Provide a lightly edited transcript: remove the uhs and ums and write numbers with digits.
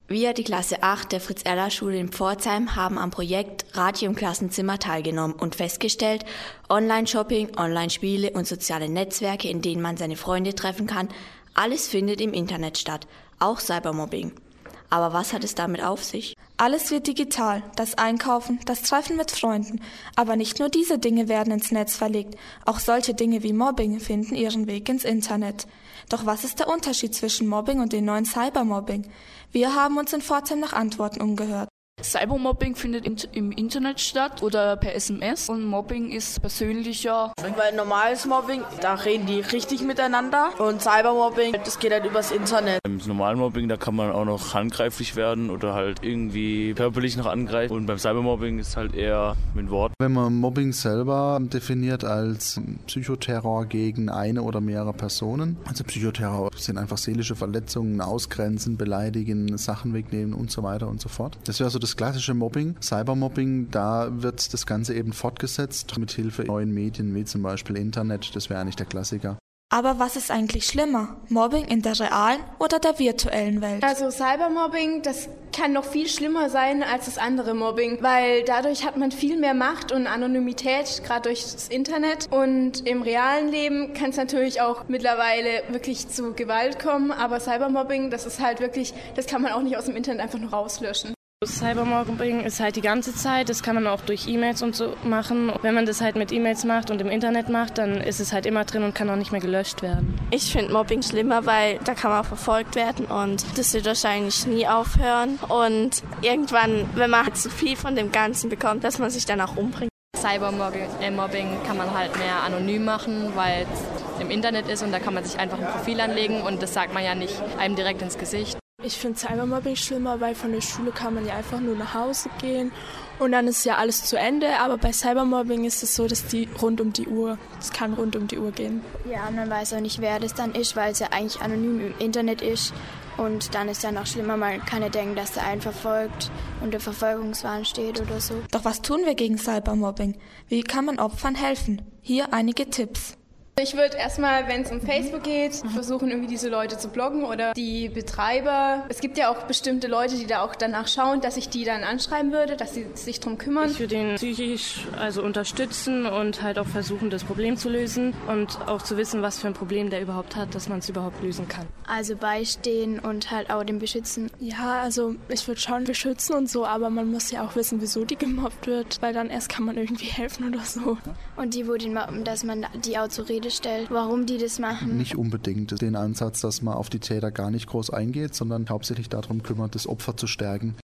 Wir, die Klasse 8 der Fritz-Erler-Schule in Pforzheim, haben am Projekt Radio im Klassenzimmer teilgenommen und festgestellt, Online-Shopping, Online-Spiele und soziale Netzwerke, in denen man seine Freunde treffen kann, alles findet im Internet statt, auch Cybermobbing. Aber was hat es damit auf sich? Alles wird digital, das Einkaufen, das Treffen mit Freunden. Aber nicht nur diese Dinge werden ins Netz verlegt, auch solche Dinge wie Mobbing finden ihren Weg ins Internet. Doch was ist der Unterschied zwischen Mobbing und dem neuen Cybermobbing? Wir haben uns in Pforzheim nach Antworten umgehört. Cybermobbing findet im Internet statt oder per SMS und Mobbing ist persönlicher. Weil normales Mobbing, da reden die richtig miteinander und Cybermobbing, das geht halt übers Internet. Beim normalen Mobbing, da kann man auch noch handgreiflich werden oder halt irgendwie körperlich noch angreifen und beim Cybermobbing ist halt eher mit Worten. Wenn man Mobbing selber definiert als Psychoterror gegen eine oder mehrere Personen, also Psychoterror sind einfach seelische Verletzungen, Ausgrenzen, Beleidigen, Sachen wegnehmen und so weiter und so fort. Das wäre so das klassische Mobbing. Cybermobbing, da wird das Ganze eben fortgesetzt mit Hilfe neuen Medien wie zum Beispiel Internet. Das wäre eigentlich der Klassiker. Aber was ist eigentlich schlimmer? Mobbing in der realen oder der virtuellen Welt? Also Cybermobbing, das kann noch viel schlimmer sein als das andere Mobbing, weil dadurch hat man viel mehr Macht und Anonymität, gerade durch das Internet. Und im realen Leben kann es natürlich auch mittlerweile wirklich zu Gewalt kommen, aber Cybermobbing, das ist halt wirklich, das kann man auch nicht aus dem Internet einfach nur rauslöschen. Cybermobbing ist halt die ganze Zeit, das kann man auch durch E-Mails und so machen. Wenn man das halt mit E-Mails macht und im Internet macht, dann ist es halt immer drin und kann auch nicht mehr gelöscht werden. Ich finde Mobbing schlimmer, weil da kann man auch verfolgt werden und das wird wahrscheinlich nie aufhören. Und irgendwann, wenn man halt zu viel von dem Ganzen bekommt, dass man sich dann auch umbringt. Cybermobbing kann man halt mehr anonym machen, weil es im Internet ist und da kann man sich einfach ein Profil anlegen und das sagt man ja nicht einem direkt ins Gesicht. Ich finde Cybermobbing schlimmer, weil von der Schule kann man ja einfach nur nach Hause gehen und dann ist ja alles zu Ende. Aber bei Cybermobbing ist es so, dass es kann rund um die Uhr gehen. Ja, man weiß auch nicht, wer das dann ist, weil es ja eigentlich anonym im Internet ist. Und dann ist ja noch schlimmer, man kann ja denken, dass der einen verfolgt und der Verfolgungswahn steht oder so. Doch was tun wir gegen Cybermobbing? Wie kann man Opfern helfen? Hier einige Tipps. Ich würde erstmal, wenn es um Facebook geht, versuchen irgendwie diese Leute zu bloggen oder die Betreiber. Es gibt ja auch bestimmte Leute, die da auch danach schauen, dass ich die dann anschreiben würde, dass sie sich drum kümmern. Ich würde ihn psychisch unterstützen und halt auch versuchen, das Problem zu lösen und auch zu wissen, was für ein Problem der überhaupt hat, dass man es überhaupt lösen kann. Also beistehen und halt auch den beschützen. Ja, also ich würde schon beschützen und so, aber man muss ja auch wissen, wieso die gemobbt wird, weil dann erst kann man irgendwie helfen oder so. Und die, wo den mobben, dass man die auch zur Rede stellt, warum die das machen. Nicht unbedingt den Ansatz, dass man auf die Täter gar nicht groß eingeht, sondern hauptsächlich darum kümmert, das Opfer zu stärken.